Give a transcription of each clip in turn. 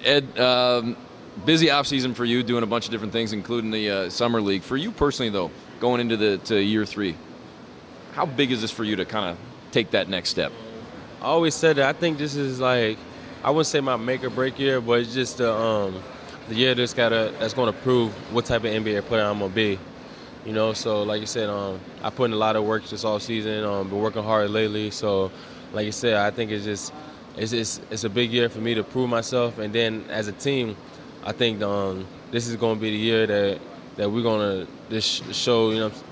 Ed, busy off season for you, doing a bunch of different things, including the summer league. For you personally, though, going into to year 3, how big is this for you to kind of take that next step? I always said that I think this is like, I wouldn't say my make or break year, but it's just the year that's going to prove what type of NBA player I'm gonna be. You know, so like you said, I put in a lot of work this off season. Been working hard lately. So, like you said, I think it's a big year for me to prove myself. And then as a team, I think this is going to be the year that we're going to show,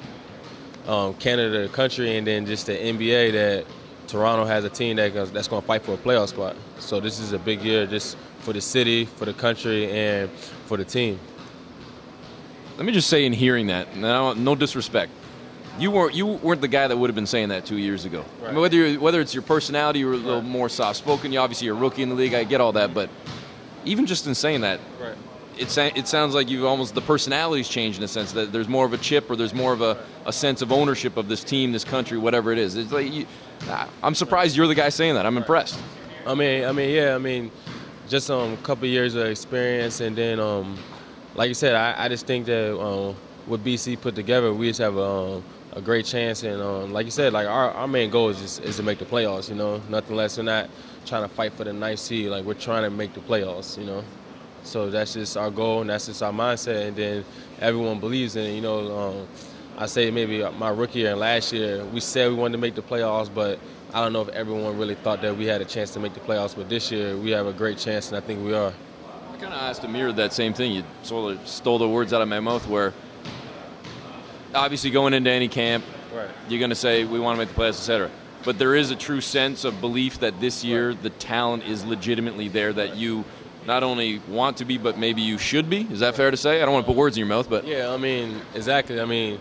Canada, the country, and then just the NBA that Toronto has a team that's going to fight for a playoff spot. So this is a big year just for the city, for the country, and for the team. Let me just say, in hearing that, now, no disrespect, you weren't the guy that would have been saying that 2 years ago. Right. I mean, whether it's your personality, you're a little more soft-spoken. You obviously you're a rookie in the league. I get all that, but even just in saying that, right. It sounds like you've almost, the personality's changed in a sense that there's more of a chip, or there's more of a sense of ownership of this team, this country, whatever it is. It's like I'm surprised you're the guy saying that. I'm impressed. I mean, just a couple years of experience, and then, like you said, I just think that what BC put together, we just have a great chance. And like you said, like our main goal is to make the playoffs. You know, nothing less. We're not trying to fight for the ninth seed. Like, we're trying to make the playoffs. You know, so that's just our goal, and that's just our mindset. And then everyone believes in it. You know, I say maybe my rookie year and last year, we said we wanted to make the playoffs, but I don't know if everyone really thought that we had a chance to make the playoffs. But this year, we have a great chance, and I think we are. I kind of asked Amir that same thing. You sort of stole the words out of my mouth, where obviously going into any camp, right, you're going to say we want to make the playoffs, etc. But there is a true sense of belief that this year the talent is legitimately there, that you not only want to be, but maybe you should be. Is that fair to say? I don't want to put words in your mouth, but yeah, I mean, exactly. I mean,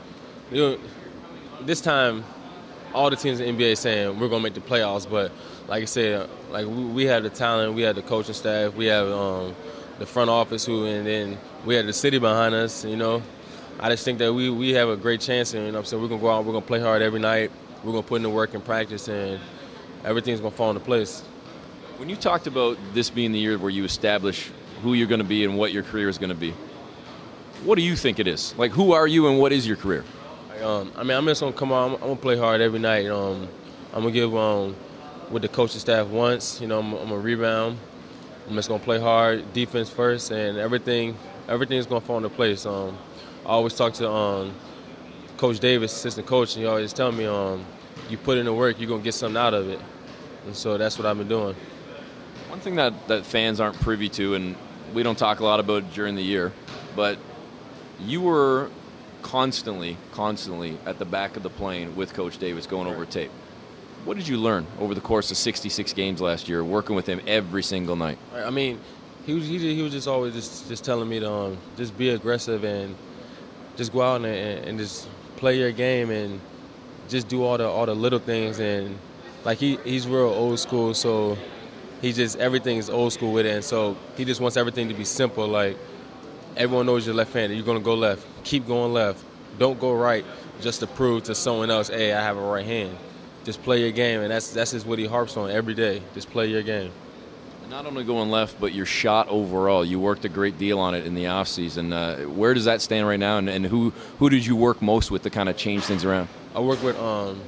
this time, all the teams in the NBA saying we're gonna make the playoffs, but like I said, like we have the talent, we have the coaching staff, we have the front office, and then we have the city behind us. You know, I just think that we have a great chance, and I'm saying we're gonna go out, we're gonna play hard every night, we're gonna put in the work in practice, and everything's gonna fall into place. When you talked about this being the year where you establish who you're going to be and what your career is going to be, what do you think it is? Like, who are you and what is your career? I mean, I'm just going to come on. I'm going to play hard every night. I'm going to give with the coaching staff once. You know, I'm going to rebound. I'm just going to play hard, defense first, and everything's going to fall into place. I always talk to Coach Davis, assistant coach, and he always tell me, you put in the work, you're going to get something out of it. And so that's what I've been doing. One thing that fans aren't privy to, and we don't talk a lot about it during the year, but you were constantly at the back of the plane with Coach Davis going over tape. What did you learn over the course of 66 games last year, working with him every single night? I mean, he was just always just telling me to just be aggressive and just go out and just play your game and just do all the little things. And like he's real old school, so everything is old school with it, and so he just wants everything to be simple. Like, everyone knows you're left-handed, you're gonna go left. Keep going left. Don't go right just to prove to someone else, hey, I have a right hand. Just play your game, and that's just what he harps on every day. Just play your game. Not only going left, but your shot overall. You worked a great deal on it in the offseason. Where does that stand right now, and who did you work most with to kind of change things around? I work with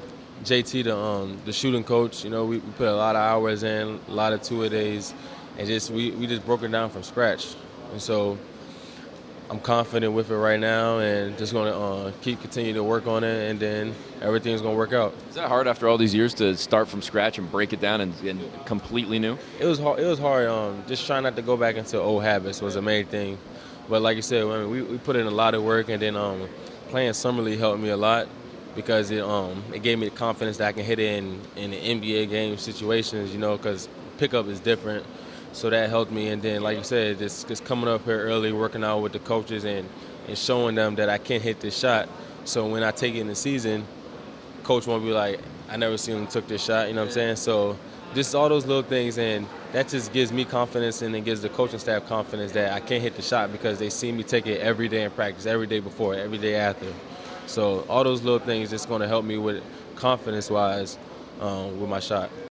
JT, the shooting coach. You know, we put a lot of hours in, a lot of two-a-days, and we just broke it down from scratch. And so I'm confident with it right now, and just going to continue to work on it, and then everything's going to work out. Is that hard after all these years to start from scratch and break it down and completely new? It was hard. It was hard. Just trying not to go back into old habits was the main thing. But like you said, I mean, we put in a lot of work, and then playing summer league helped me a lot, because it gave me the confidence that I can hit it in the NBA game situations, you know, because pickup is different. So that helped me. And then, like you said, just coming up here early, working out with the coaches and showing them that I can hit this shot. So when I take it in the season, coach won't be like, I never seen him took this shot, you know what I'm saying? So just all those little things, and that just gives me confidence, and it gives the coaching staff confidence that I can hit the shot, because they see me take it every day in practice, every day before, every day after. So all those little things just going to help me with confidence-wise with my shot.